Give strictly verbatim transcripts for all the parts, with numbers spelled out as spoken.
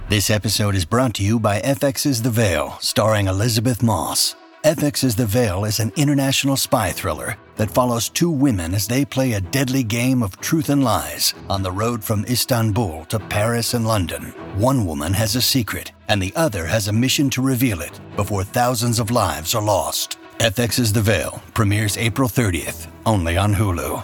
This episode is brought to you by F X's The Veil, starring Elizabeth Moss. F X's The Veil is an international spy thriller that follows two women as they play a deadly game of truth and lies on the road from Istanbul to Paris and London. One woman has a secret, and the other has a mission to reveal it before thousands of lives are lost. F X's The Veil premieres April thirtieth, only on Hulu.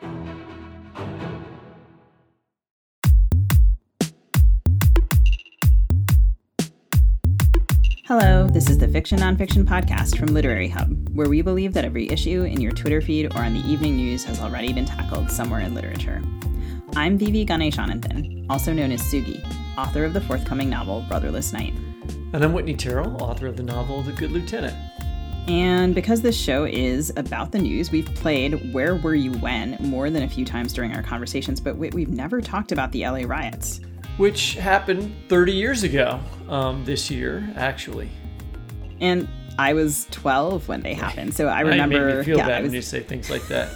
Hello, this is the Fiction Nonfiction podcast from Literary Hub, where we believe that every issue in your Twitter feed or on the evening news has already been tackled somewhere in literature. I'm Vivi Ganeshananthan, also known as Sugi, author of the forthcoming novel Brotherless Night. And I'm Whitney Terrell, author of the novel The Good Lieutenant. And because this show is about the news, we've played Where Were You When more than a few times during our conversations, but we've never talked about the L A riots. Which happened thirty years ago, um, this year, actually. And I was twelve when they happened, so I remember... It made me feel yeah, bad was, when you say things like that.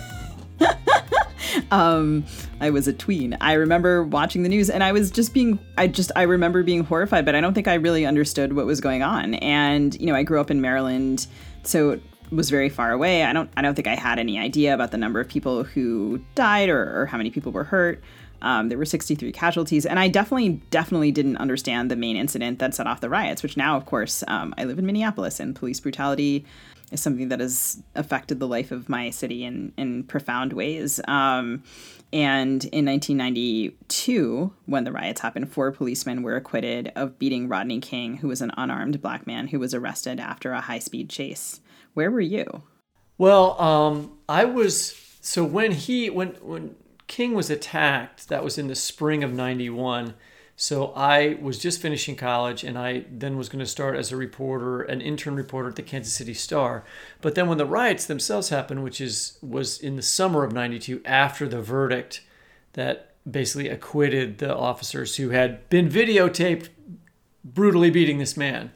um, I was a tween. I remember watching the news, and I was just being... I just... I remember being horrified, but I don't think I really understood what was going on. And, you know, I grew up in Maryland, so it was very far away. I don't I don't think I had any idea about the number of people who died or, or how many people were hurt. Um, there were sixty-three casualties, and I definitely, definitely didn't understand the main incident that set off the riots, which now, of course, um, I live in Minneapolis, and police brutality is something that has affected the life of my city in, in profound ways. Um, and in nineteen ninety-two, when the riots happened, four policemen were acquitted of beating Rodney King, who was an unarmed black man who was arrested after a high-speed chase. Where were you? Well, um, I was... So when he... when when King was attacked, that was in the spring of ninety-one. So I was just finishing college, and I then was going to start as a reporter, an intern reporter at the Kansas City Star. But then when the riots themselves happened, which is was in the summer of ninety-two, after the verdict that basically acquitted the officers who had been videotaped brutally beating this man.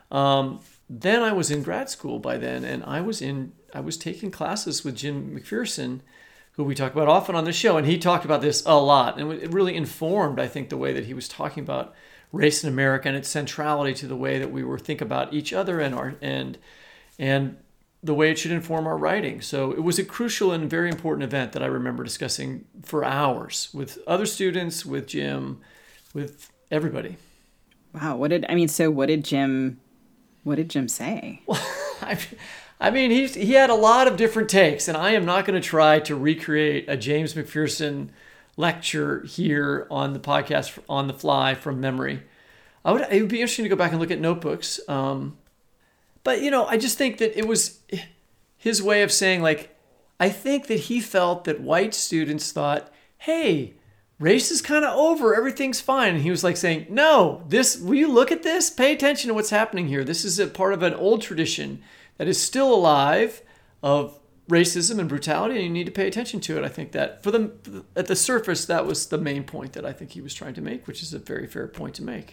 Um, then I was in grad school by then, and I was in I was taking classes with Jim McPherson, who we talk about often on the show, and he talked about this a lot, and it really informed, I think, the way that he was talking about race in America and its centrality to the way that we were think about each other and our and and the way it should inform our writing. So it was a crucial and very important event that I remember discussing for hours with other students, with Jim, with everybody. Wow, what did I mean? So what did Jim? What did Jim say? Well, I. I mean, he he had a lot of different takes, and I am not going to try to recreate a James McPherson lecture here on the podcast on the fly from memory. I would it would be interesting to go back and look at notebooks. Um, but, you know, I just think that it was his way of saying, like, I think that he felt that white students thought, hey, race is kind of over, everything's fine. And he was like saying, no, this, will you look at this? Pay attention to what's happening here. This is a part of an old tradition that is still alive of racism and brutality, and you need to pay attention to it. I think that for the at the surface, that was the main point that I think he was trying to make, which is a very fair point to make.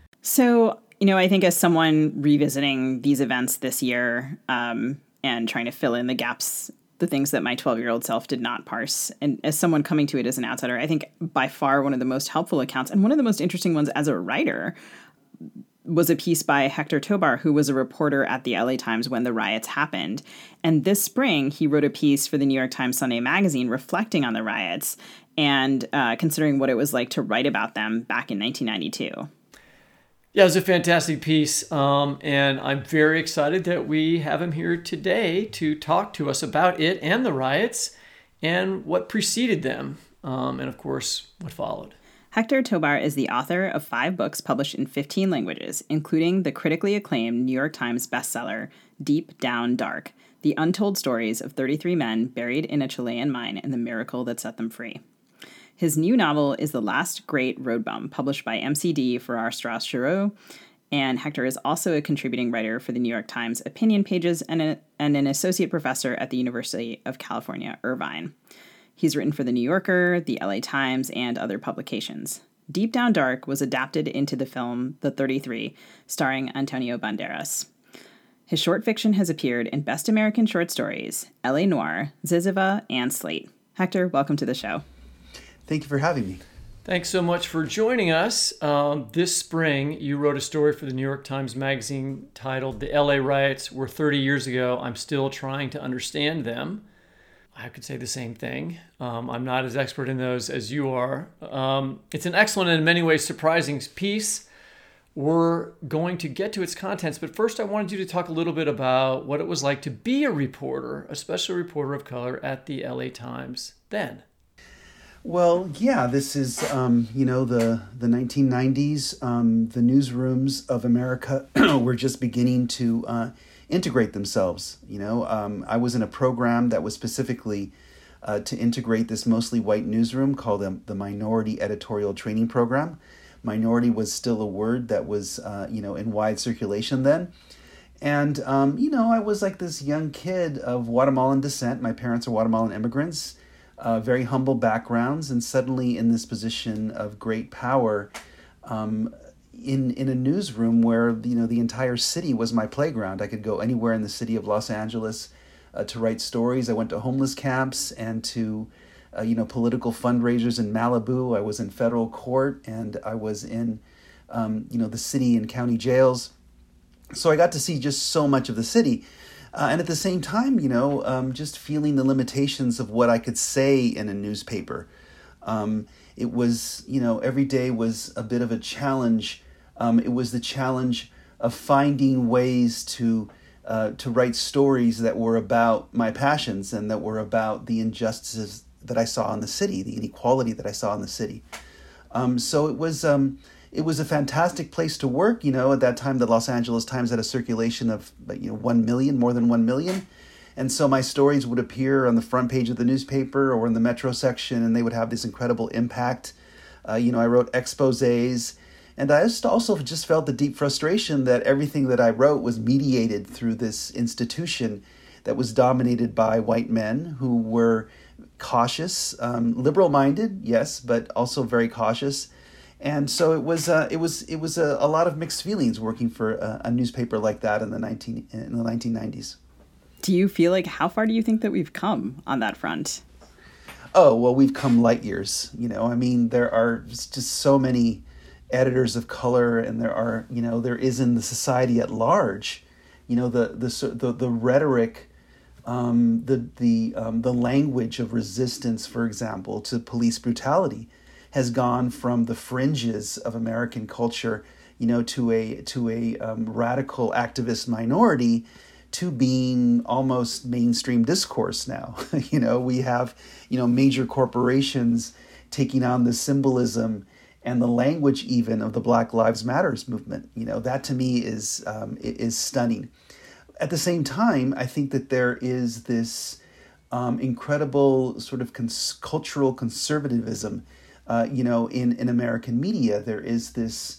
So, you know, I think as someone revisiting these events this year um, and trying to fill in the gaps, the things that my twelve-year-old self did not parse, and as someone coming to it as an outsider, I think by far one of the most helpful accounts and one of the most interesting ones as a writer was a piece by Hector Tobar, who was a reporter at the L A Times when the riots happened. And this spring, he wrote a piece for the New York Times Sunday magazine reflecting on the riots and uh, considering what it was like to write about them back in nineteen ninety-two. Yeah, it was a fantastic piece, um, and I'm very excited that we have him here today to talk to us about it and the riots and what preceded them, um, and of course, what followed. Hector Tobar is the author of five books published in fifteen languages, including the critically acclaimed New York Times bestseller, Deep Down Dark, The Untold Stories of thirty-three Men Buried in a Chilean Mine and the Miracle That Set Them Free. His new novel is The Last Great Road Bum, published by M C D for our Strauss Giroux, and Hector is also a contributing writer for the New York Times opinion pages and, a, and an associate professor at the University of California, Irvine. He's written for The New Yorker, the L A Times, and other publications. Deep Down Dark was adapted into the film The thirty-three, starring Antonio Banderas. His short fiction has appeared in Best American Short Stories, L A Noire, Ziziva, and Slate. Hector, welcome to the show. Thank you for having me. Thanks so much for joining us. Um, this spring, you wrote a story for the New York Times Magazine titled "The L A Riots Were thirty Years Ago. I'm Still Trying to Understand Them." I could say the same thing. Um, I'm not as expert in those as you are. Um, it's an excellent and in many ways surprising piece. We're going to get to its contents, but first I wanted you to talk a little bit about what it was like to be a reporter, especially a reporter of color at the L A Times then. Well, yeah, this is, um, you know, the, the nineteen nineties. Um, the newsrooms of America were just beginning to uh, integrate themselves. You know, um, I was in a program that was specifically uh, to integrate this mostly white newsroom called the, the Minority Editorial Training Program. Minority was still a word that was, uh, you know, in wide circulation then. And, um, you know, I was like this young kid of Guatemalan descent. My parents are Guatemalan immigrants. Uh, very humble backgrounds, and suddenly in this position of great power, um, in in a newsroom where you know the entire city was my playground. I could go anywhere in the city of Los Angeles uh, to write stories. I went to homeless camps and to uh, you know political fundraisers in Malibu. I was in federal court, and I was in um, you know the city and county jails. So I got to see just so much of the city. Uh, and at the same time, you know, um, just feeling the limitations of what I could say in a newspaper. Um, it was, you know, every day was a bit of a challenge. Um, it was the challenge of finding ways to uh, to write stories that were about my passions and that were about the injustices that I saw in the city, the inequality that I saw in the city. Um, so it was... Um, It was a fantastic place to work. You know, at that time, the Los Angeles Times had a circulation of, you know, one million, more than one million. And so my stories would appear on the front page of the newspaper or in the Metro section, and they would have this incredible impact. Uh, you know, I wrote exposés. And I just also just felt the deep frustration that everything that I wrote was mediated through this institution that was dominated by white men who were cautious, um, liberal-minded, yes, but also very cautious. And so it was uh, it was it was a, a lot of mixed feelings working for a, a newspaper like that in the nineteen in the nineteen nineties. Do you feel like, how far do you think that we've come on that front? Oh, well, we've come light years. You know, I mean, there are just so many editors of color, and there are, you know, there is in the society at large, you know, the the the, the rhetoric, um, the the um, the language of resistance, for example, to police brutality, has gone from the fringes of American culture, you know, to a to a um, radical activist minority, to being almost mainstream discourse now. You know, we have, you know, major corporations taking on the symbolism and the language even of the Black Lives Matters movement. You know, that to me is um, is stunning. At the same time, I think that there is this um, incredible sort of cons- cultural conservatism. Uh, you know, in, in American media, there is this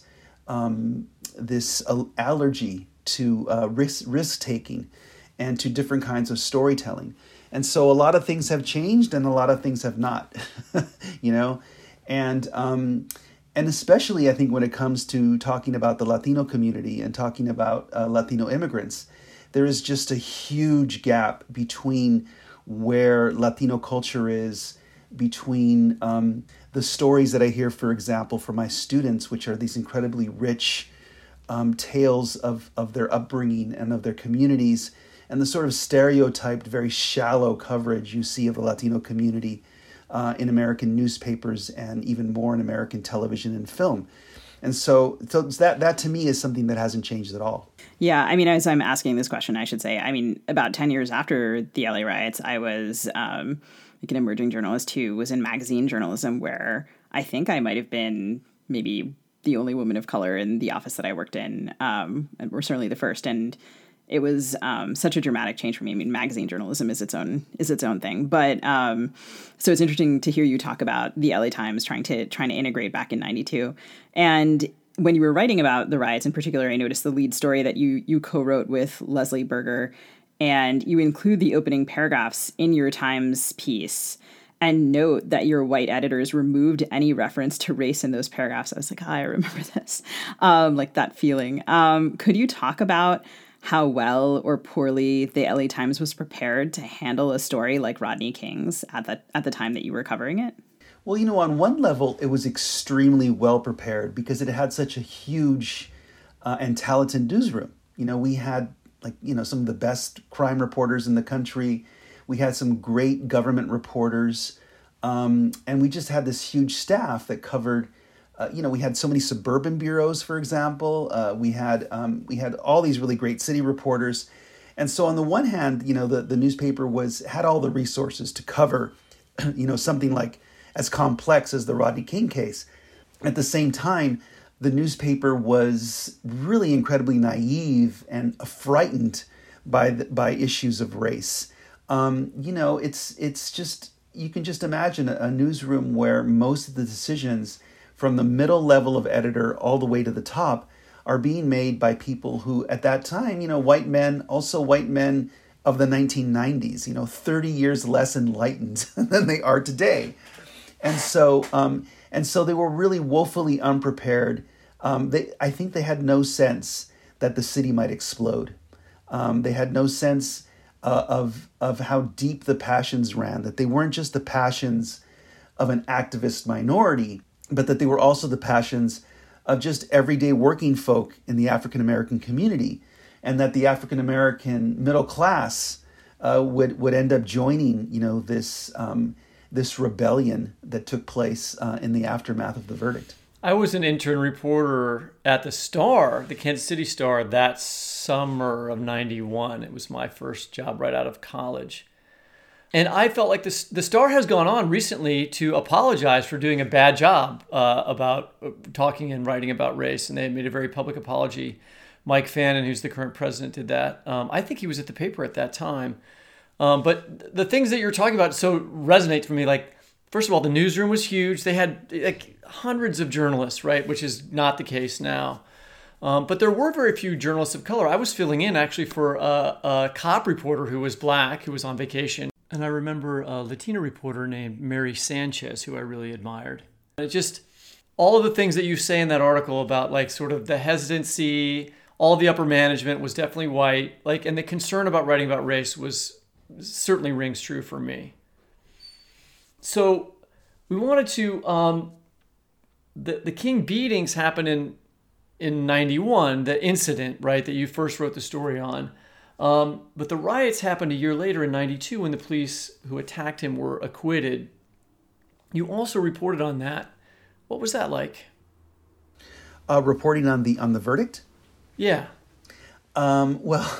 um, this uh, allergy to uh, risk risk taking and to different kinds of storytelling, and so a lot of things have changed and a lot of things have not. You know, and um, and especially I think when it comes to talking about the Latino community and talking about uh, Latino immigrants, there is just a huge gap between where Latino culture is, between um, the stories that I hear, for example, from my students, which are these incredibly rich um, tales of, of their upbringing and of their communities, and the sort of stereotyped, very shallow coverage you see of the Latino community uh, in American newspapers and even more in American television and film. And so, so that that to me is something that hasn't changed at all. Yeah, I mean, as I'm asking this question, I should say, I mean, about ten years after the L A riots, I was um, like an emerging journalist who was in magazine journalism, where I think I might have been maybe the only woman of color in the office that I worked in, um, and we're certainly the first. And it was um, such a dramatic change for me. I mean, magazine journalism is its own is its own thing, but um, so it's interesting to hear you talk about the L A Times trying to trying to integrate back in ninety-two. And when you were writing about the riots in particular, I noticed the lead story that you you co-wrote with Leslie Berger, and you include the opening paragraphs in your Times piece and note that your white editors removed any reference to race in those paragraphs. I was like, oh, I remember this, um, like that feeling. Um, could you talk about how well or poorly the L A Times was prepared to handle a story like Rodney King's at the at the time that you were covering it? Well, you know, on one level, it was extremely well prepared because it had such a huge uh, and talented newsroom. You know, we had like, you know, some of the best crime reporters in the country. We had some great government reporters. Um, and we just had this huge staff that covered, uh, you know, we had so many suburban bureaus, for example. Uh, we had um, we had all these really great city reporters. And so on the one hand, you know, the, the newspaper was had all the resources to cover, you know, something like as complex as the Rodney King case. At the same time, the newspaper was really incredibly naive and frightened by the, by issues of race. Um, you know, it's it's just, you can just imagine a, a newsroom where most of the decisions from the middle level of editor all the way to the top are being made by people who at that time, you know, white men, also white men of the nineteen nineties, you know, thirty years less enlightened than they are today. And so, um, and so they were really woefully unprepared. Um, they, I think they had no sense that the city might explode. Um, they had no sense uh, of of how deep the passions ran. That they weren't just the passions of an activist minority, but that they were also the passions of just everyday working folk in the African American community, and that the African American middle class uh, would would end up joining, you know, this. Um, this rebellion that took place uh, in the aftermath of the verdict. I was an intern reporter at the Star, the Kansas City Star, that summer of ninety-one. It was my first job right out of college. And I felt like this, the Star has gone on recently to apologize for doing a bad job uh, about talking and writing about race. And they made a very public apology. Mike Fannin, who's the current president, did that. Um, I think he was at the paper at that time. Um, but the things that you're talking about so resonate for me. Like, first of all, the newsroom was huge. They had like hundreds of journalists, right? Which is not the case now. Um, but there were very few journalists of color. I was filling in actually for a, a cop reporter who was black, who was on vacation. And I remember a Latina reporter named Mary Sanchez, who I really admired. And it just, all of the things that you say in that article about like sort of the hesitancy, all the upper management was definitely white. Like, and the concern about writing about race was certainly rings true for me. So we wanted to, um, the, the King beatings happened in, in ninety-one, the incident, right, that you first wrote the story on. Um, but the riots happened a year later in ninety-two when the police who attacked him were acquitted. You also reported on that. What was that like? Uh, reporting on the on the verdict? Yeah. Um, well,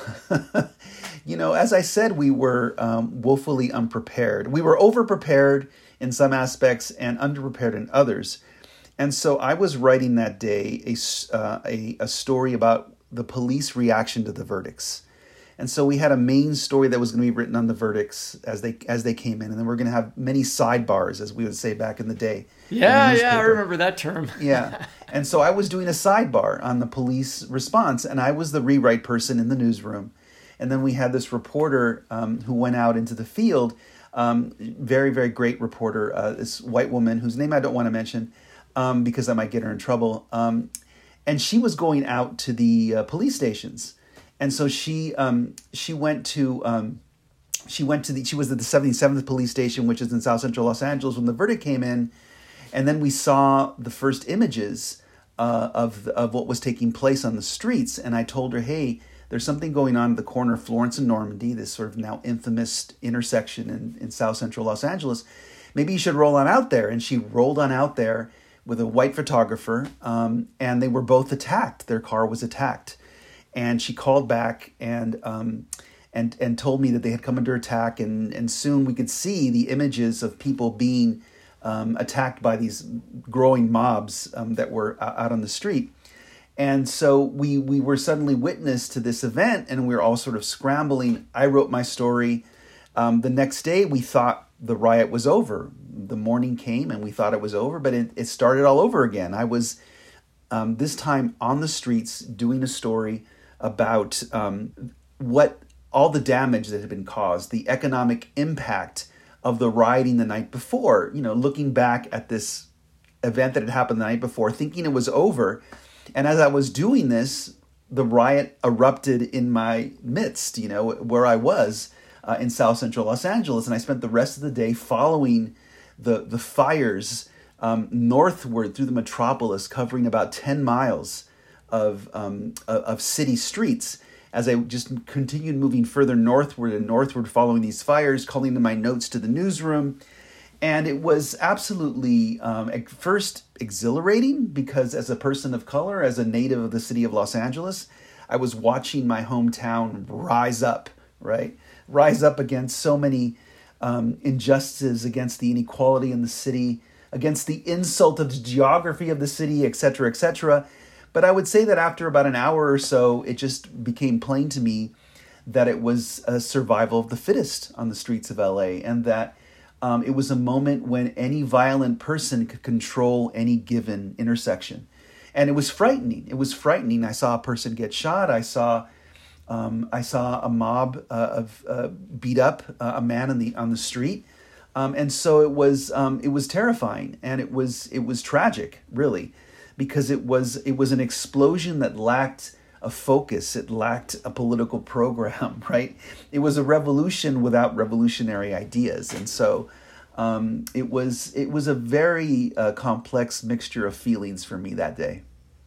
you know, as I said, we were um, woefully unprepared. We were overprepared in some aspects and underprepared in others. And so I was writing that day a, uh, a, a story about the police reaction to the verdicts. And so we had a main story that was going to be written on the verdicts as they as they came in. And then we're going to have many sidebars, as we would say back in the day. Yeah, the yeah, I remember that term. Yeah. And so I was doing a sidebar on the police response, and I was the rewrite person in the newsroom. And then we had this reporter um, who went out into the field, um, very, very great reporter, uh, this white woman whose name I don't want to mention um, because I might get her in trouble. Um, and she was going out to the uh, police stations. And so she um, she went to um, she went to the she was at the seventy-seventh police station, which is in South Central Los Angeles, when the verdict came in, and then we saw the first images uh, of the, of what was taking place on the streets. And I told her, hey, there's something going on at the corner of Florence and Normandy, this sort of now infamous intersection in, in South Central Los Angeles. Maybe you should roll on out there. And she rolled on out there with a white photographer, um, and they were both attacked. Their car was attacked. And she called back and um, and and told me that they had come under attack, and, and soon we could see the images of people being um, attacked by these growing mobs um, that were out on the street. And so we we were suddenly witness to this event, and we were all sort of scrambling. I wrote my story. Um, the next day, we thought the riot was over. The morning came, and we thought it was over, but it, it started all over again. I was um, this time on the streets doing a story about um, what all the damage that had been caused, the economic impact of the rioting the night before, you know, looking back at this event that had happened the night before, thinking it was over. And as I was doing this, the riot erupted in my midst, you know, where I was uh, in South Central Los Angeles. And I spent the rest of the day following the the fires um, northward through the metropolis, covering about ten miles of um, of city streets. As I just continued moving further northward and northward, following these fires, calling to my notes to the newsroom. And it was absolutely, um, at first, exhilarating, because as a person of color, as a native of the city of Los Angeles, I was watching my hometown rise up, right? Rise up against so many um, injustices, against the inequality in the city, against the insult of the geography of the city, et cetera, et cetera. But I would say that after about an hour or so, it just became plain to me that it was a survival of the fittest on the streets of L A, and that um, it was a moment when any violent person could control any given intersection. And it was frightening. It was frightening. I saw a person get shot. I saw um, I saw a mob uh, of uh, beat up uh, a man on the on the street, um, and so it was um, it was terrifying, and it was it was tragic, really. Because it was it was an explosion that lacked a focus, it lacked a political program, right? It was a revolution without revolutionary ideas, and so um, it was it was a very uh, complex mixture of feelings for me that day.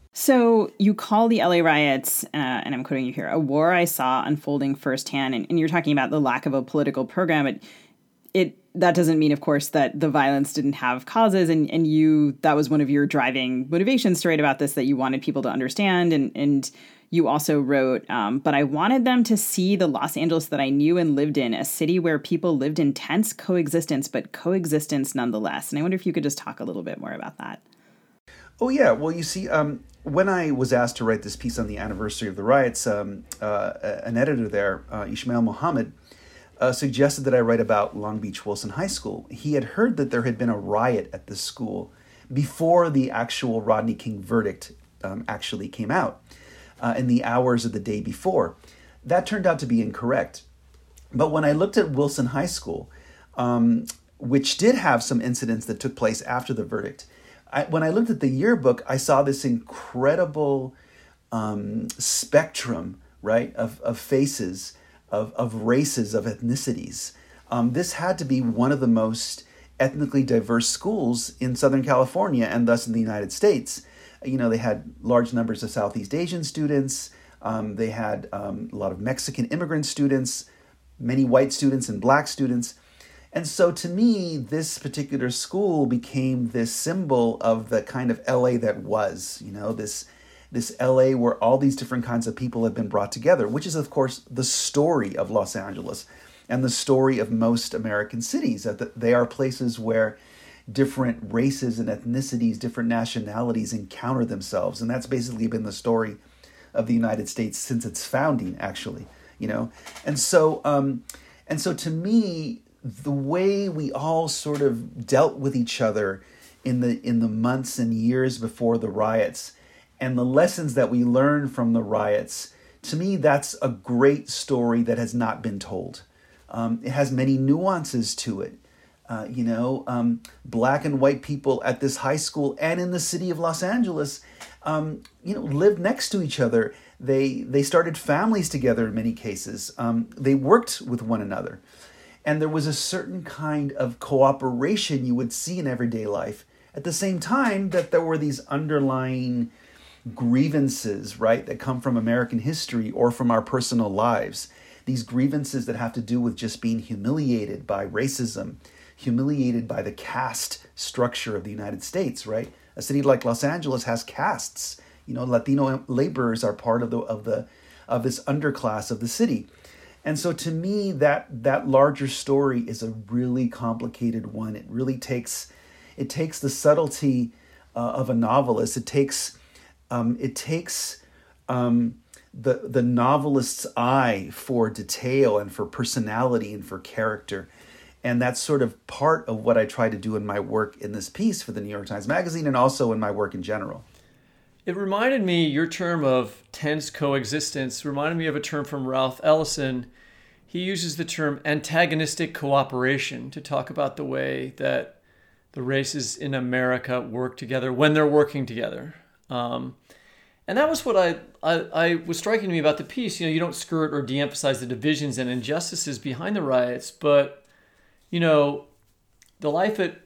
So you call the L A riots, uh, and I'm quoting you here, a war I saw unfolding firsthand, and, and you're talking about the lack of a political program. It it. That doesn't mean, of course, that the violence didn't have causes, and, and you, that was one of your driving motivations to write about this, that you wanted people to understand. And, and you also wrote, um, but I wanted them to see the Los Angeles that I knew and lived in, a city where people lived in tense coexistence, but coexistence nonetheless. And I wonder if you could just talk a little bit more about that. Oh, yeah. Well, you see, um, when I was asked to write this piece on the anniversary of the riots, um, uh, an editor there, uh, Ishmael Mohammed, Uh, suggested that I write about Long Beach Wilson High School. He had heard that there had been a riot at this school before the actual Rodney King verdict um, actually came out, uh, in the hours of the day before. That turned out to be incorrect. But when I looked at Wilson High School, um, which did have some incidents that took place after the verdict, I, when I looked at the yearbook, I saw this incredible um, spectrum, right, of, of faces, Of, of races, of ethnicities. Um, this had to be one of the most ethnically diverse schools in Southern California, and thus in the United States. You know, they had large numbers of Southeast Asian students. Um, they had um, a lot of Mexican immigrant students, many white students and black students. And so to me, this particular school became this symbol of the kind of L A that was, you know, this This L A where all these different kinds of people have been brought together, which is, of course, the story of Los Angeles and the story of most American cities. That they are places where different races and ethnicities, different nationalities encounter themselves. And that's basically been the story of the United States since its founding, actually, you know. And so, um, and so to me, the way we all sort of dealt with each other in the in the months and years before the riots, and the lessons that we learned from the riots, to me, that's a great story that has not been told. Um, it has many nuances to it. Uh, you know, um, black and white people at this high school and in the city of Los Angeles, um, you know, lived next to each other. They they started families together in many cases. Um, they worked with one another. And there was a certain kind of cooperation you would see in everyday life. At the same time that there were these underlying grievances, right, that come from American history or from our personal lives. These grievances that have to do with just being humiliated by racism, humiliated by the caste structure of the United States, right? A city like Los Angeles has castes. You know, Latino laborers are part of the of the of this underclass of the city. And so to me, that that larger story is a really complicated one. It really takes it takes the subtlety uh, of a novelist. It takes Um, it takes um, the the novelist's eye for detail and for personality and for character. And that's sort of part of what I try to do in my work in this piece for the New York Times Magazine and also in my work in general. It reminded me, your term of tense coexistence reminded me of a term from Ralph Ellison. He uses the term antagonistic cooperation to talk about the way that the races in America work together when they're working together. Um, and that was what I, I, I was striking to me about the piece. You know, you don't skirt or de-emphasize the divisions and injustices behind the riots, but, you know, the life at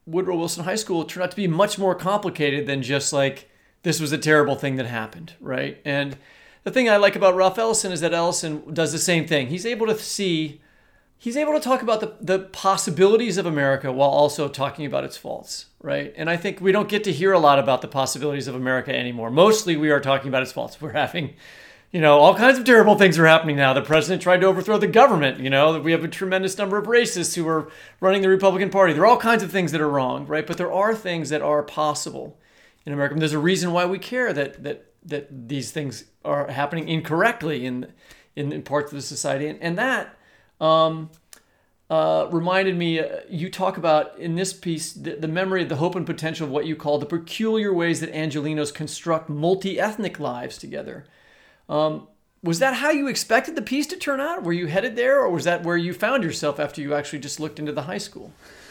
Woodrow Wilson High School turned out to be much more complicated than just like, this was a terrible thing that happened, right? And the thing I like about Ralph Ellison is that Ellison does the same thing. He's able to see, he's able to talk about the, the possibilities of America while also talking about its faults, right? And I think we don't get to hear a lot about the possibilities of America anymore. Mostly we are talking about its faults. We're having, you know, all kinds of terrible things are happening now. The president tried to overthrow the government, you know, we have a tremendous number of racists who are running the Republican Party. There are all kinds of things that are wrong, right? But there are things that are possible in America. And there's a reason why we care that that that these things are happening incorrectly in in, in parts of the society. And, and that um, uh, reminded me, uh, you talk about in this piece, the, the memory, the hope and potential of what you call the peculiar ways that Angelenos construct multi-ethnic lives together. Um, was that how you expected the piece to turn out? Were you headed there, or was that where you found yourself after you actually just looked into the high school?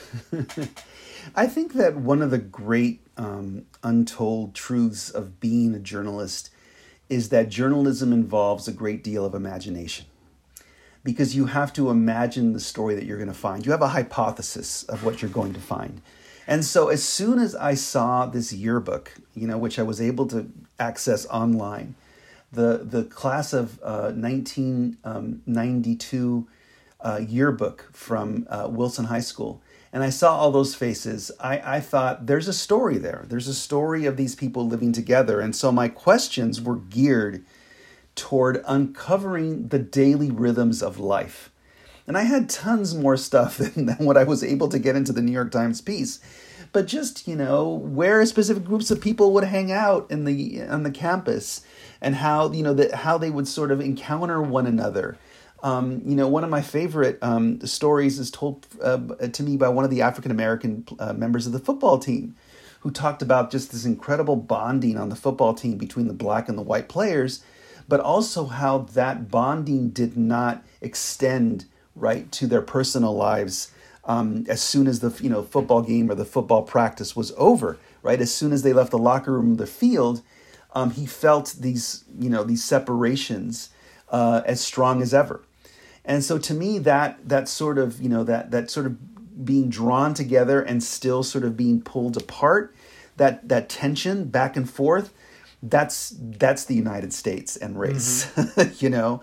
I think that one of the great um, untold truths of being a journalist is that journalism involves a great deal of imagination, because you have to imagine the story that you're going to find. You have a hypothesis of what you're going to find. And so as soon as I saw this yearbook, you know, which I was able to access online, the, the class of uh, nineteen ninety-two uh, yearbook from uh, Wilson High School, and I saw all those faces, I, I thought there's a story there. There's a story of these people living together. And so my questions were geared toward uncovering the daily rhythms of life. And I had tons more stuff than, than what I was able to get into the New York Times piece. But just, you know, where specific groups of people would hang out in the on the campus, and how, you know, that how they would sort of encounter one another. Um, you know, one of my favorite um, stories is told uh, to me by one of the African-American uh, members of the football team, who talked about just this incredible bonding on the football team between the black and the white players, but also how that bonding did not extend right to their personal lives um, as soon as the you know football game or the football practice was over. Right, as soon as they left the locker room, the field, um, he felt these you know these separations uh, as strong as ever. And so to me, that that sort of, you know, that that sort of being drawn together and still sort of being pulled apart, that that tension back and forth, that's that's the United States and race. Mm-hmm. you know,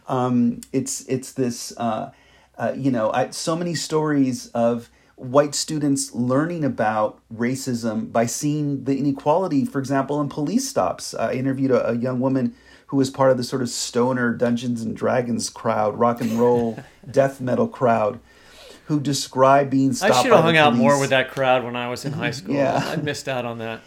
um, it's it's this, uh, uh, you know, I, so many stories of white students learning about racism by seeing the inequality, for example, in police stops. I interviewed a, a young woman who was part of the sort of stoner Dungeons and Dragons crowd, rock and roll, death metal crowd, who described being stopped by the police. I should have hung out more with that crowd when I was in high school. Yeah. I missed out on that.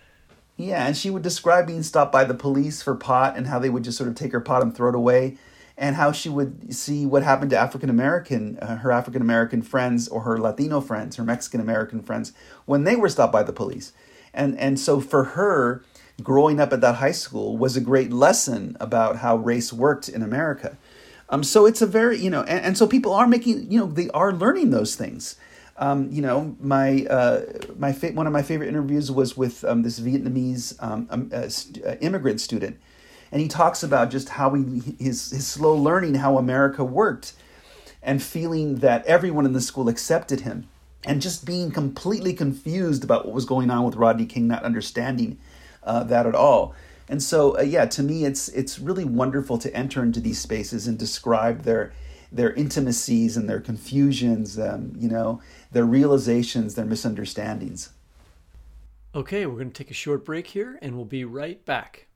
Yeah, and she would describe being stopped by the police for pot, and how they would just sort of take her pot and throw it away, and how she would see what happened to African-American, uh, her African-American friends, or her Latino friends, her Mexican-American friends, when they were stopped by the police. And and so for her, growing up at that high school was a great lesson about how race worked in America. Um, so it's a very, you know, and, and so people are making, you know, they are learning those things. Um, you know, my uh, my fa- one of my favorite interviews was with um, this Vietnamese um, um, uh, st- uh, immigrant student, and he talks about just how he his his slow learning how America worked, and feeling that everyone in the school accepted him, and just being completely confused about what was going on with Rodney King, not understanding Uh, that at all. And so, uh, yeah, to me, it's it's really wonderful to enter into these spaces and describe their their intimacies and their confusions, um, you know, their realizations, their misunderstandings. Okay, we're going to take a short break here, and we'll be right back.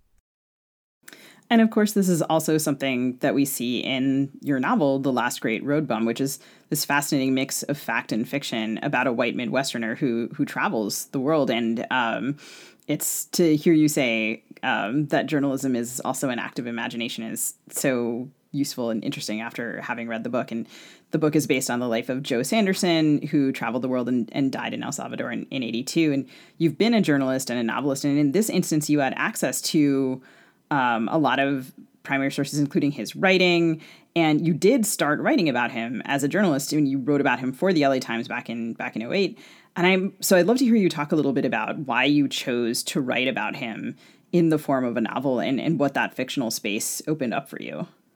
And of course, this is also something that we see in your novel, The Last Great Road Bum, which is this fascinating mix of fact and fiction about a white Midwesterner who who travels the world. And um, it's to hear you say um, that journalism is also an act of imagination is so useful and interesting after having read the book. And the book is based on the life of Joe Sanderson, who traveled the world and, and died in El Salvador in, in eighty-two. And you've been a journalist and a novelist. And in this instance, you had access to um, a lot of primary sources, including his writing. And you did start writing about him as a journalist, and you wrote about him for the L A Times back in back in oh eight. And I'm so I'd love to hear you talk a little bit about why you chose to write about him in the form of a novel, and, and what that fictional space opened up for you.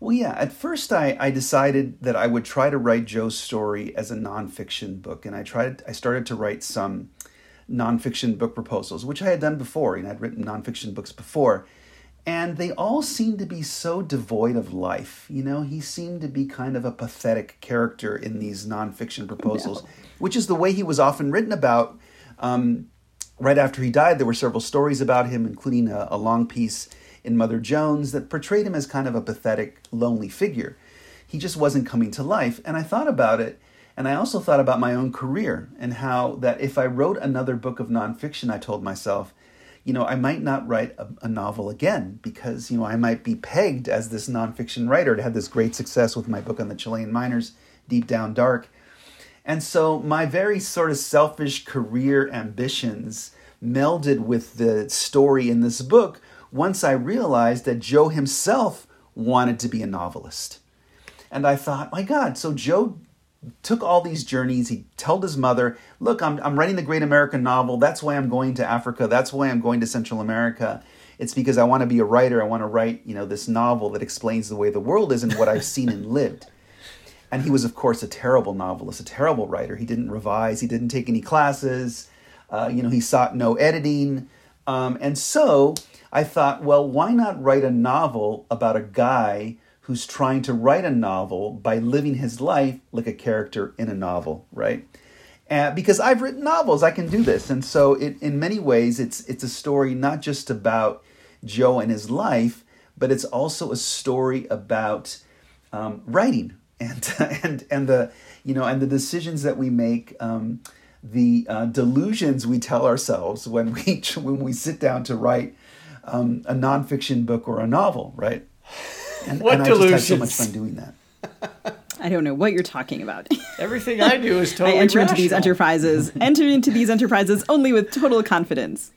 Well, yeah, at first I, I decided that I would try to write Joe's story as a nonfiction book. And I tried, I started to write some nonfiction book proposals, which I had done before. You know, I'd written nonfiction books before. And they all seemed to be so devoid of life. You know, he seemed to be kind of a pathetic character in these nonfiction proposals, no. which is the way he was often written about. Um, right after he died, there were several stories about him, including a, a long piece in Mother Jones that portrayed him as kind of a pathetic, lonely figure. He just wasn't coming to life. And I thought about it, and I also thought about my own career and how that if I wrote another book of nonfiction, I told myself, you know, I might not write a, a novel again because, you know, I might be pegged as this nonfiction writer to have this great success with my book on the Chilean miners, Deep Down Dark. And so my very sort of selfish career ambitions melded with the story in this book once I realized that Joe himself wanted to be a novelist. And I thought, my God, so Joe took all these journeys. He told his mother, look, I'm I'm writing the great American novel. That's why I'm going to Africa. That's why I'm going to Central America. It's because I want to be a writer. I want to write, you know, this novel that explains the way the world is and what I've seen and lived. And he was, of course, a terrible novelist, a terrible writer. He didn't revise. He didn't take any classes. Uh, you know, he sought no editing. Um, and so I thought, well, why not write a novel about a guy who's trying to write a novel by living his life like a character in a novel, right? And because I've written novels, I can do this. And so it, in many ways, it's it's a story not just about Joe and his life, but it's also a story about um, writing and and and the you know and the decisions that we make, um, the uh, delusions we tell ourselves when we when we sit down to write um, a nonfiction book or a novel, right? And, what and I delusions? just had so much fun doing that. I don't know what you're talking about. Everything I do is totally I enter rational. into these enterprises, enter into these enterprises only with total confidence.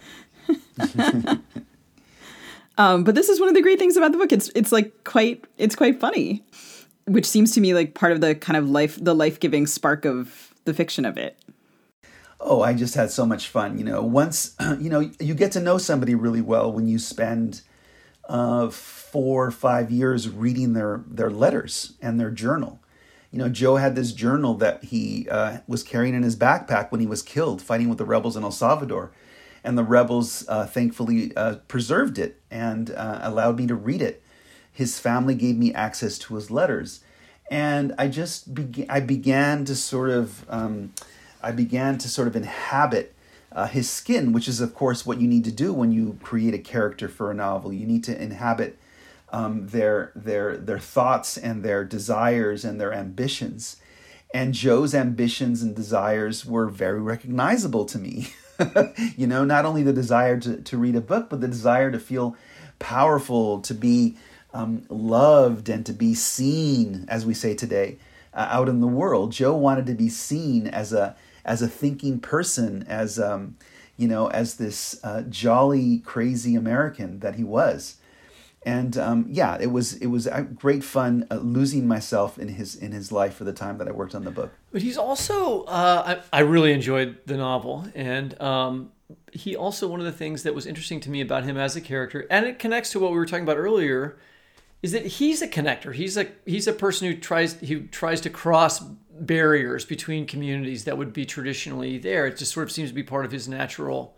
um, but this is one of the great things about the book. It's it's like quite it's quite funny, which seems to me like part of the kind of life the life-giving spark of the fiction of it. Oh, I just had so much fun. You know, once you know you get to know somebody really well when you spend Uh, four or five years reading their, their letters and their journal. You know, Joe had this journal that he uh, was carrying in his backpack when he was killed, fighting with the rebels in El Salvador. And the rebels uh, thankfully uh, preserved it and uh, allowed me to read it. His family gave me access to his letters. And I just began, I began to sort of, um, I began to sort of inhabit Uh, his skin, which is, of course, what you need to do when you create a character for a novel. You need to inhabit um, their their their thoughts and their desires and their ambitions. And Joe's ambitions and desires were very recognizable to me. You know, not only the desire to, to read a book, but the desire to feel powerful, to be um, loved, and to be seen, as we say today, uh, out in the world. Joe wanted to be seen as a as a thinking person, as um, you know, as this uh, jolly, crazy American that he was. And um, yeah, it was it was great fun uh, losing myself in his in his life for the time that I worked on the book. But he's also, uh, I, I really enjoyed the novel, and um, he also, one of the things that was interesting to me about him as a character, and it connects to what we were talking about earlier, is that he's a connector. He's a he's a person who tries who tries to cross barriers between communities that would be traditionally there. It just sort of seems to be part of his natural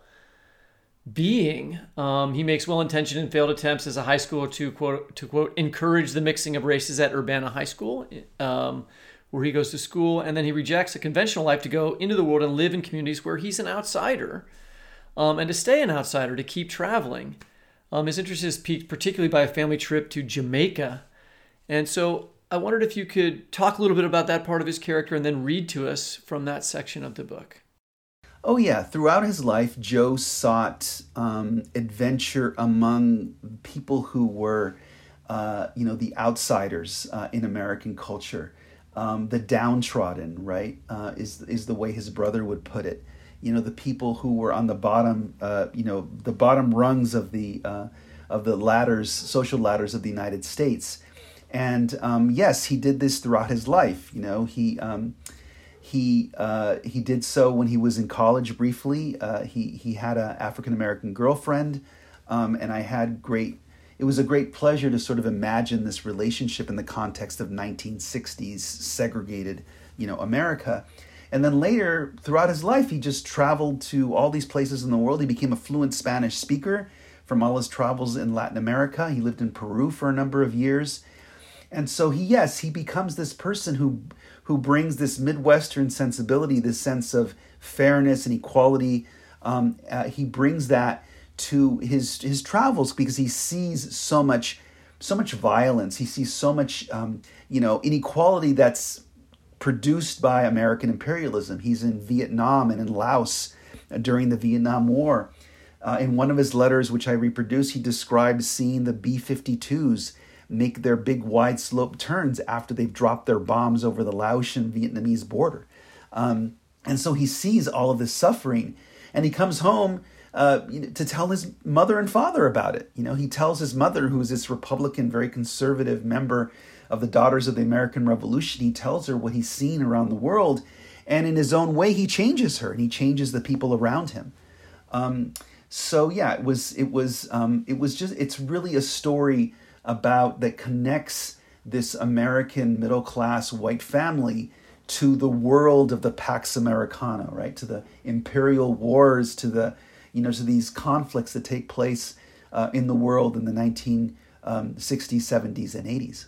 being. Um, he makes well-intentioned and failed attempts as a high schooler to quote to quote encourage the mixing of races at Urbana High School, um, where he goes to school, and then he rejects a conventional life to go into the world and live in communities where he's an outsider, um, and to stay an outsider, to keep traveling. Um, his interest is piqued particularly by a family trip to Jamaica, and so I wondered if you could talk a little bit about that part of his character and then read to us from that section of the book. Oh, yeah. Throughout his life, Joe sought um, adventure among people who were, uh, you know, the outsiders uh, in American culture. Um, the downtrodden, right, uh, is is the way his brother would put it. You know, the people who were on the bottom, uh, you know, the bottom rungs of the uh, of the ladders, social ladders of the United States. And um, yes, he did this throughout his life. You know, he um, he uh, he did so when he was in college briefly. Uh, he he had an African American girlfriend, um, and I had great it was a great pleasure to sort of imagine this relationship in the context of nineteen sixties segregated, you know, America. And then later, throughout his life, he just traveled to all these places in the world. He became a fluent Spanish speaker from all his travels in Latin America. He lived in Peru for a number of years. And so he, yes, he becomes this person who who brings this Midwestern sensibility, this sense of fairness and equality. Um, uh, he brings that to his his travels because he sees so much so much violence. He sees so much um, you know inequality that's produced by American imperialism. He's in Vietnam and in Laos during the Vietnam War. Uh, in one of his letters, which I reproduce, he describes seeing the B fifty-twos make their big wide slope turns after they've dropped their bombs over the Laotian Vietnamese border. Um, and so he sees all of this suffering, and he comes home uh, to tell his mother and father about it. You know, he tells his mother, who's this Republican, very conservative member of the Daughters of the American Revolution, he tells her what he's seen around the world, and in his own way, he changes her, and he changes the people around him. Um, so yeah, it was, it was, um, it was just, it's really a story about that connects this American middle-class white family to the world of the Pax Americana, right? To the imperial wars, to the, you know, to these conflicts that take place uh, in the world in the nineteen sixties, seventies, and eighties.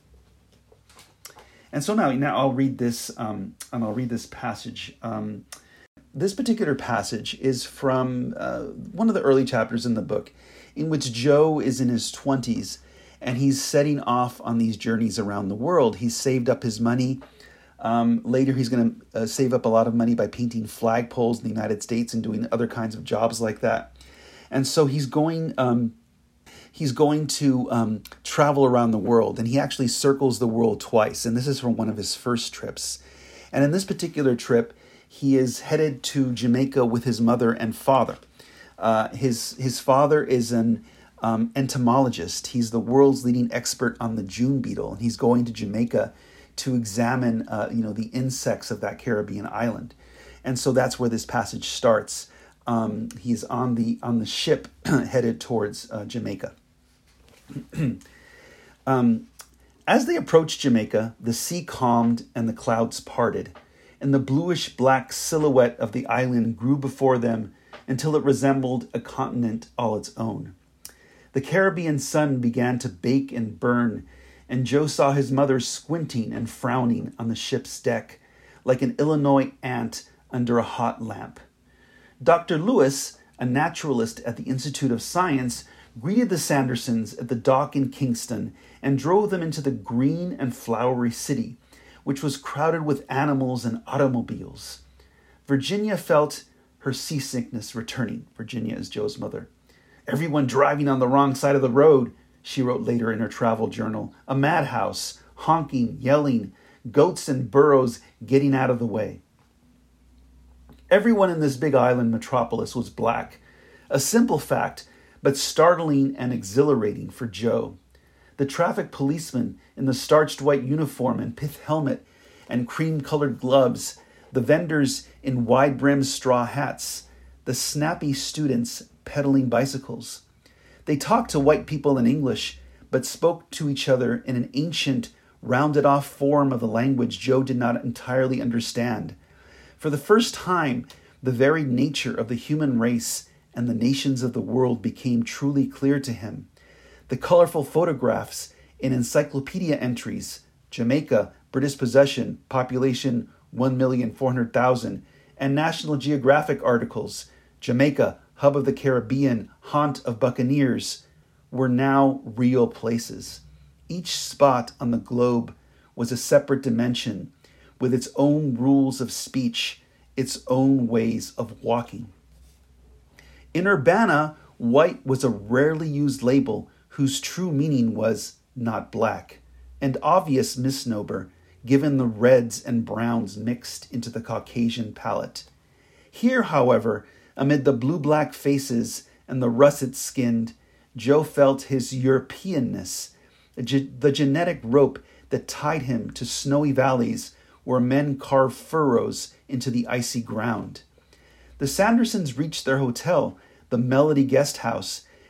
And so now, now I'll read this, um, and I'll read this passage. Um, this particular passage is from uh, one of the early chapters in the book, in which Joe is in his twenties, and he's setting off on these journeys around the world. He's saved up his money. Um, later, he's going to uh, save up a lot of money by painting flagpoles in the United States and doing other kinds of jobs like that. And so he's going... Um, He's going to um, travel around the world, and he actually circles the world twice. And this is from one of his first trips. And in this particular trip, he is headed to Jamaica with his mother and father. Uh, his his father is an um, entomologist. He's the world's leading expert on the June beetle, and he's going to Jamaica to examine uh, you know the insects of that Caribbean island. And so that's where this passage starts. Um, he's on the on the ship headed towards uh, Jamaica. um, as they approached Jamaica, the sea calmed and the clouds parted, and the bluish-black silhouette of the island grew before them until it resembled a continent all its own. The Caribbean sun began to bake and burn, and Joe saw his mother squinting and frowning on the ship's deck, like an Illinois ant under a hot lamp. Doctor Lewis, a naturalist at the Institute of Science, greeted the Sandersons at the dock in Kingston and drove them into the green and flowery city, which was crowded with animals and automobiles. Virginia felt her seasickness returning. Virginia is Joe's mother. Everyone driving on the wrong side of the road, she wrote later in her travel journal. A madhouse, honking, yelling, goats and burros getting out of the way. Everyone in this big island metropolis was black, a simple fact, but startling and exhilarating for Joe. The traffic policeman in the starched white uniform and pith helmet and cream-colored gloves, the vendors in wide-brimmed straw hats, the snappy students pedaling bicycles. They talked to white people in English, but spoke to each other in an ancient, rounded-off form of the language Joe did not entirely understand. For the first time, the very nature of the human race and the nations of the world became truly clear to him. The colorful photographs in encyclopedia entries, Jamaica, British possession, population one million four hundred thousand, and National Geographic articles, Jamaica, hub of the Caribbean, haunt of buccaneers, were now real places. Each spot on the globe was a separate dimension with its own rules of speech, its own ways of walking. In Urbana, white was a rarely used label whose true meaning was not black, an obvious misnomer given the reds and browns mixed into the Caucasian palette. Here, however, amid the blue-black faces and the russet-skinned, Joe felt his Europeanness, the, ge- the genetic rope that tied him to snowy valleys where men carved furrows into the icy ground. The Sandersons reached their hotel, the Melody Guest House,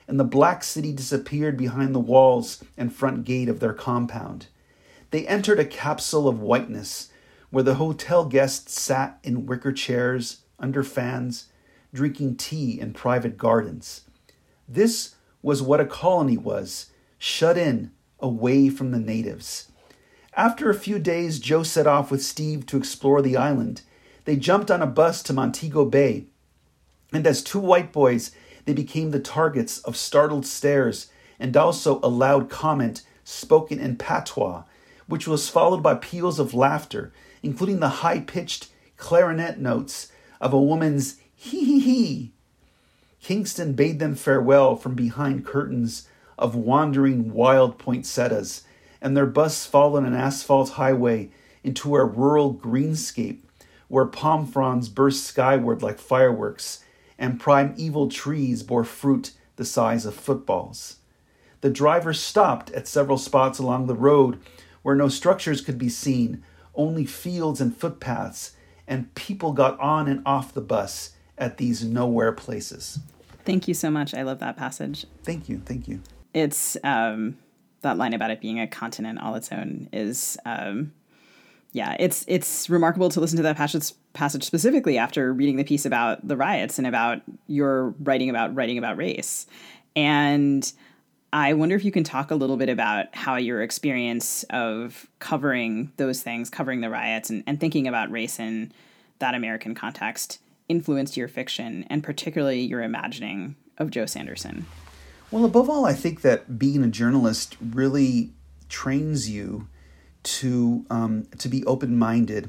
and the black city disappeared behind the walls and front gate of their compound. They entered a capsule of whiteness, where the hotel guests sat in wicker chairs, under fans, drinking tea in private gardens. This was what a colony was, shut in, away from the natives. After a few days, Joe set off with Steve to explore the island. They jumped on a bus to Montego Bay, and as two white boys, they became the targets of startled stares and also a loud comment spoken in patois, which was followed by peals of laughter, including the high-pitched clarinet notes of a woman's hee-hee-hee. Kingston bade them farewell from behind curtains of wandering wild poinsettias, and their bus followed an asphalt highway into a rural greenscape where palm fronds burst skyward like fireworks and primeval trees bore fruit the size of footballs. The driver stopped at several spots along the road where no structures could be seen, only fields and footpaths, and people got on and off the bus at these nowhere places. Thank you so much. I love that passage. Thank you. Thank you. It's um, that line about it being a continent all its own is, um, yeah, it's it's remarkable to listen to that passage, passage specifically after reading the piece about the riots and about your writing about writing about race. And I wonder if you can talk a little bit about how your experience of covering those things, covering the riots and, and thinking about race in that American context influenced your fiction and particularly your imagining of Joe Sanderson. Well, above all, I think that being a journalist really trains you to um, to be open-minded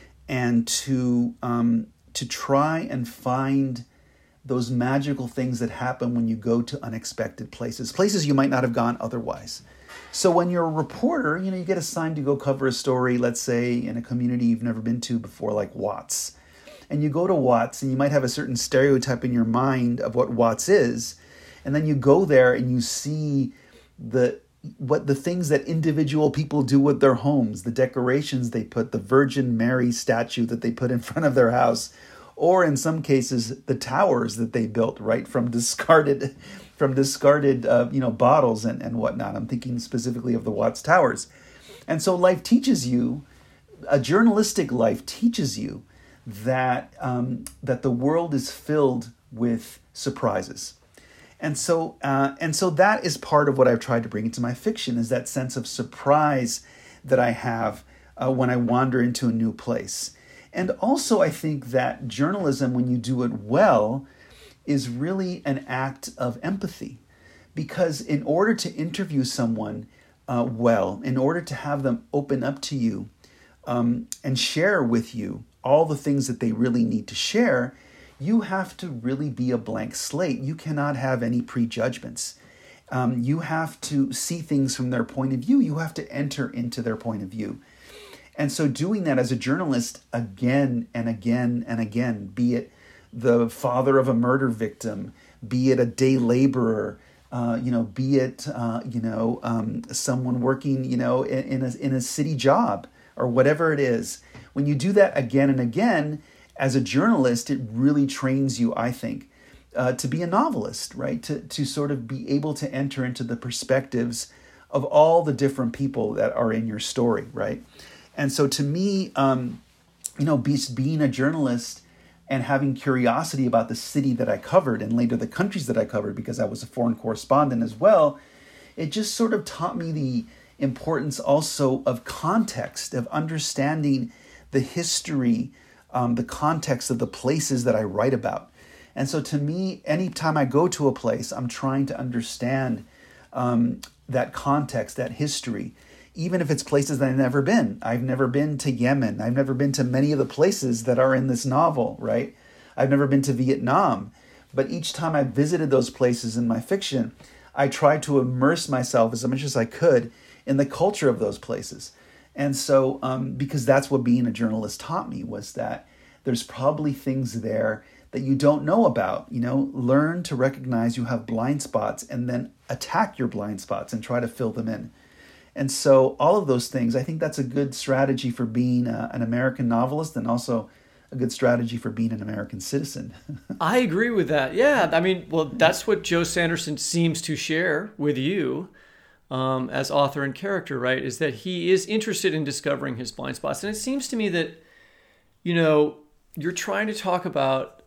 and to um, to try and find those magical things that happen when you go to unexpected places, places you might not have gone otherwise. So when you're a reporter, you know, you get assigned to go cover a story, let's say, in a community you've never been to before, like Watts. And you go to Watts, and you might have a certain stereotype in your mind of what Watts is, and then you go there and you see the what the things that individual people do with their homes, the decorations they put, the Virgin Mary statue that they put in front of their house, or in some cases, the towers that they built, right, from discarded from discarded uh, you know, bottles and, and whatnot. I'm thinking specifically of the Watts Towers. And so life teaches you, a journalistic life teaches you that um, that the world is filled with surprises. And so uh, and so that is part of what I've tried to bring into my fiction, is that sense of surprise that I have uh, when I wander into a new place. And also I think that journalism, when you do it well, is really an act of empathy. Because in order to interview someone uh, well, in order to have them open up to you um, and share with you all the things that they really need to share, you have to really be a blank slate. You cannot have any prejudgments. Um, you have to see things from their point of view. You have to enter into their point of view. And so doing that as a journalist again and again and again, be it the father of a murder victim, be it a day laborer, uh, you know, be it, uh, you know, um, someone working, you know, in, in, a, in a city job or whatever it is, when you do that again and again, as a journalist, it really trains you, I think, uh, to be a novelist, right? To to sort of be able to enter into the perspectives of all the different people that are in your story, right? And so to me, um, you know, be, being a journalist and having curiosity about the city that I covered and later the countries that I covered, because I was a foreign correspondent as well, it just sort of taught me the importance also of context, of understanding the history, um, the context of the places that I write about. And so to me, anytime I go to a place, I'm trying to understand um, that context, that history, even if it's places that I've never been. I've never been to Yemen. I've never been to many of the places that are in this novel, right? I've never been to Vietnam. But each time I visited those places in my fiction, I tried to immerse myself as much as I could in the culture of those places. And so, um, because that's what being a journalist taught me, was that there's probably things there that you don't know about. You know, learn to recognize you have blind spots and then attack your blind spots and try to fill them in. And so all of those things, I think that's a good strategy for being a, an American novelist and also a good strategy for being an American citizen. I agree with that. Yeah, I mean, well, that's what Joe Sanderson seems to share with you um, as author and character, right? Is that he is interested in discovering his blind spots. And it seems to me that, you know, you're trying to talk about,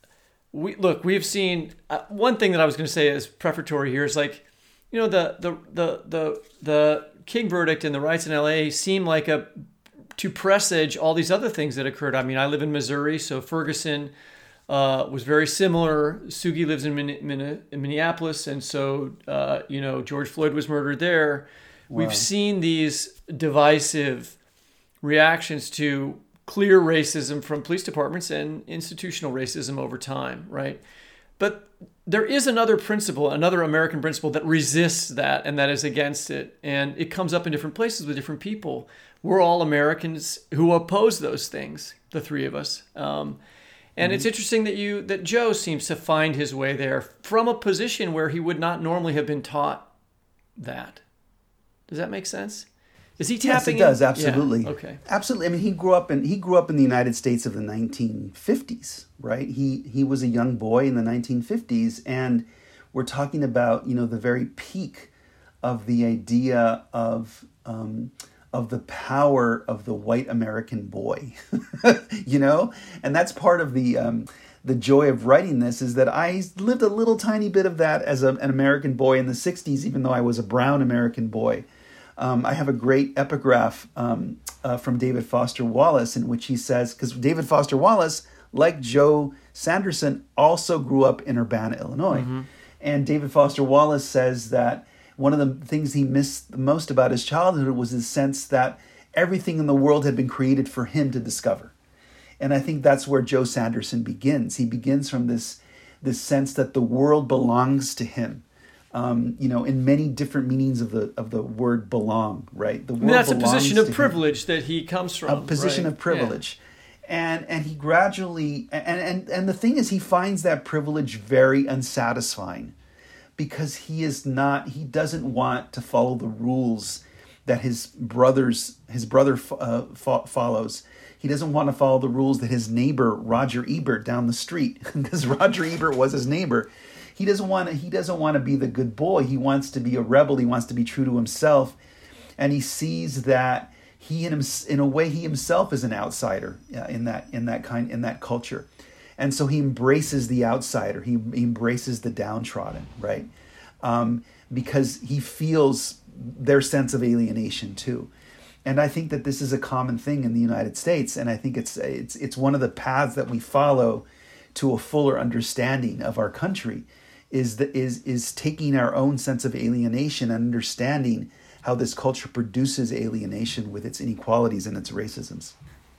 we look, we've seen, uh, one thing that I was going to say as prefatory here is like, you know, the, the, the, the, the King verdict and the riots in L A seem like a, to presage all these other things that occurred. I mean, I live in Missouri, so Ferguson uh, was very similar. Sugi lives in, Min- Min- in Minneapolis, and so, uh, you know, George Floyd was murdered there. Wow. We've seen these divisive reactions to clear racism from police departments and institutional racism over time, right? But there is another principle, another American principle that resists that and that is against it. And it comes up in different places with different people. We're all Americans who oppose those things, the three of us. Um, and mm-hmm. It's interesting that you that Joe seems to find his way there from a position where he would not normally have been taught that. Does that make sense? Is he tapping? Yes, it does. In? Absolutely. Yeah. Okay. Absolutely. I mean, he grew up in he grew up in the United States of the nineteen fifties, right? He he was a young boy in the nineteen fifties, and we're talking about, you know, the very peak of the idea of um, of the power of the white American boy, you know, and that's part of the um, the joy of writing this is that I lived a little tiny bit of that as a, an American boy in the sixties, even though I was a brown American boy. Um, I have a great epigraph um, uh, from David Foster Wallace in which he says, because David Foster Wallace, like Joe Sanderson, also grew up in Urbana, Illinois. Mm-hmm. And David Foster Wallace says that one of the things he missed the most about his childhood was his sense that everything in the world had been created for him to discover. And I think that's where Joe Sanderson begins. He begins from this, this sense that the world belongs to him. Um, you know, in many different meanings of the of the word belong, right? The word I mean, that's a position of him. privilege that he comes from. A position right? of privilege. Yeah. And and he gradually and, and and the thing is he finds that privilege very unsatisfying because he is not he doesn't want to follow the rules that his brothers his brother uh, fo- follows. He doesn't want to follow the rules that his neighbor Roger Ebert down the street, because Roger Ebert was his neighbor. He doesn't want to. He doesn't want to be the good boy. He wants to be a rebel. He wants to be true to himself, and he sees that he, in, him, in a way, he himself is an outsider uh, in that in that kind in that culture, and so he embraces the outsider. He, he embraces the downtrodden, right? Um, because he feels their sense of alienation too, and I think that this is a common thing in the United States, and I think it's it's it's one of the paths that we follow to a fuller understanding of our country. Is the, is is taking our own sense of alienation and understanding how this culture produces alienation with its inequalities and its racisms.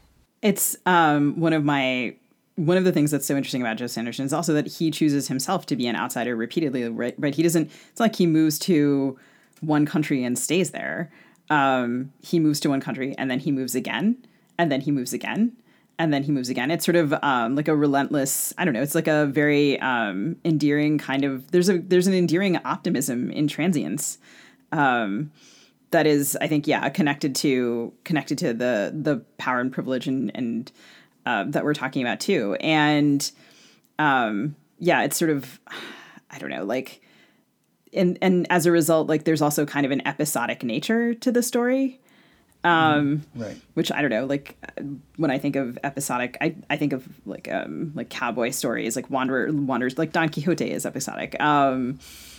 It's um, one of my one of the things that's so interesting about Joe Sanderson is also that he chooses himself to be an outsider repeatedly. Right, right. He doesn't. It's not like he moves to one country and stays there. Um, he moves to one country and then he moves again, and then he moves again. And then he moves again. It's sort of um, like a relentless, I don't know, it's like a very um, endearing kind of, there's a there's an endearing optimism in transience um, that is, I think, yeah, connected to connected to the the power and privilege and, and uh, that we're talking about too. And um, yeah, it's sort of, I don't know, like, and, and as a result, like there's also kind of an episodic nature to the story. Um, right. Which I don't know, like when I think of episodic, I, I think of like, um, like cowboy stories, like Wanderer, Wanderers, like Don Quixote is episodic. Um,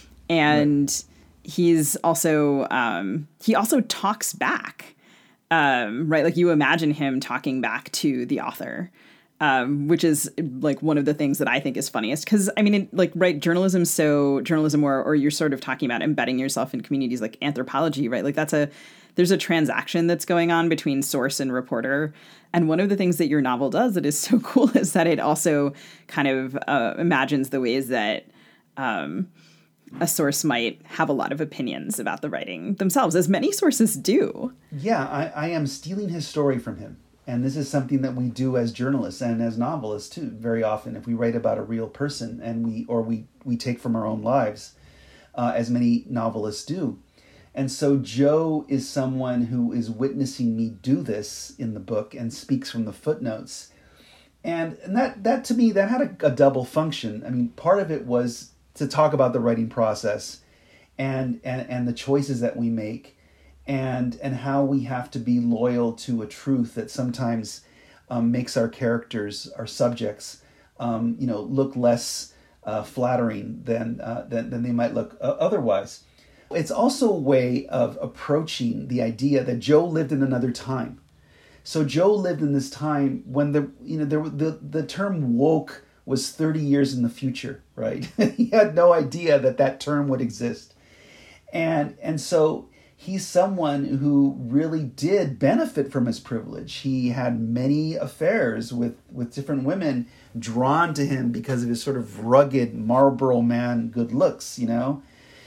and right. he's also, um, he also talks back, um, right. Like you imagine him talking back to the author, um, which is like one of the things that I think is funniest. Cause I mean, it, like, right. Journalism. So journalism or, or you're sort of talking about embedding yourself in communities like anthropology, right? Like that's a, there's a transaction that's going on between source and reporter. And one of the things that your novel does that is so cool is that it also kind of uh, imagines the ways that um, a source might have a lot of opinions about the writing themselves, as many sources do. Yeah, I, I am stealing his story from him. And this is something that we do as journalists and as novelists too. Very often, if we write about a real person and we or we, we take from our own lives, uh, as many novelists do. And so Joe is someone who is witnessing me do this in the book and speaks from the footnotes. And, and that, that to me, that had a, a double function. I mean, part of it was to talk about the writing process and, and, and the choices that we make and, and how we have to be loyal to a truth that sometimes um, makes our characters, our subjects, um, you know, look less uh, flattering than, uh, than, than they might look uh, otherwise. It's also a way of approaching the idea that Joe lived in another time. So Joe lived in this time when the you know there the the term woke was thirty years in the future, right? He had no idea that that term would exist, and and so he's someone who really did benefit from his privilege. He had many affairs with with different women, drawn to him because of his sort of rugged Marlboro man good looks, you know.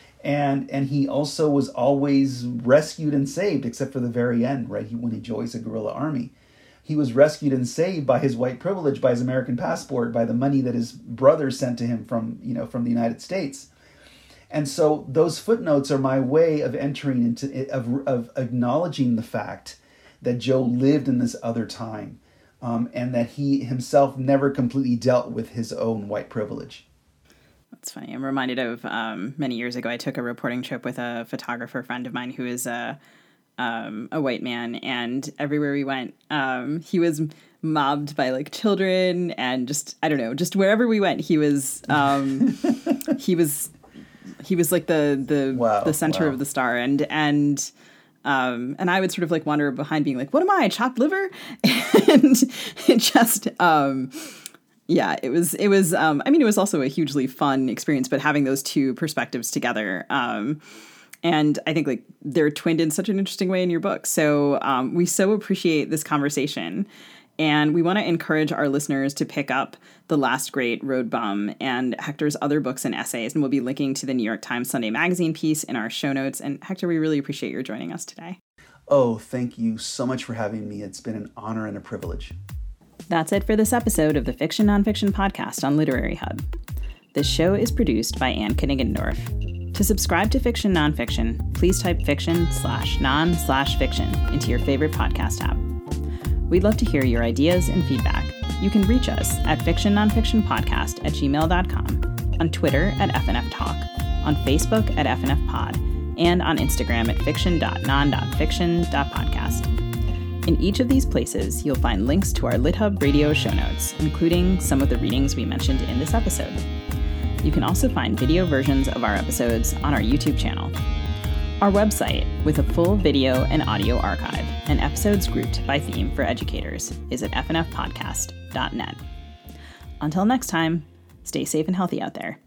And and he also was always rescued and saved, except for the very end, right? He, when he joins a guerrilla army, he was rescued and saved by his white privilege, by his American passport, by the money that his brother sent to him from, you know, from the United States. And so those footnotes are my way of entering into, of, of acknowledging the fact that Joe lived in this other time, um, and that he himself never completely dealt with his own white privilege. That's funny. I'm reminded of um, many years ago, I took a reporting trip with a photographer friend of mine who is a, um, a white man. And everywhere we went, um, he was mobbed by like children and just, I don't know, just wherever we went, he was, um, he was, he was like the, the, wow, the center wow. of the star. And, and, um, and I would sort of like wander behind being like, what am I, chopped liver? And it just, um, Yeah, it was, it was, um, I mean, it was also a hugely fun experience, but having those two perspectives together. Um, and I think like they're twinned in such an interesting way in your book. So um, we so appreciate this conversation. And we want to encourage our listeners to pick up The Last Great Road Bum and Hector's other books and essays. And we'll be linking to the New York Times Sunday Magazine piece in our show notes. And Hector, we really appreciate your joining us today. Oh, thank you so much for having me. It's been an honor and a privilege. That's it for this episode of the Fiction Nonfiction Podcast on Literary Hub. This show is produced by Anne Kniggendorf. To subscribe to Fiction Nonfiction, please type fiction slash non slash fiction into your favorite podcast app. We'd love to hear your ideas and feedback. You can reach us at fiction nonfiction podcast at gmail dot com, on Twitter at F N F Talk, on Facebook at F N F Pod, and on Instagram at fiction dot non dot fiction dot podcast. In each of these places, you'll find links to our LitHub radio show notes, including some of the readings we mentioned in this episode. You can also find video versions of our episodes on our YouTube channel. Our website, with a full video and audio archive and episodes grouped by theme for educators, is at f n f podcast dot net. Until next time, stay safe and healthy out there.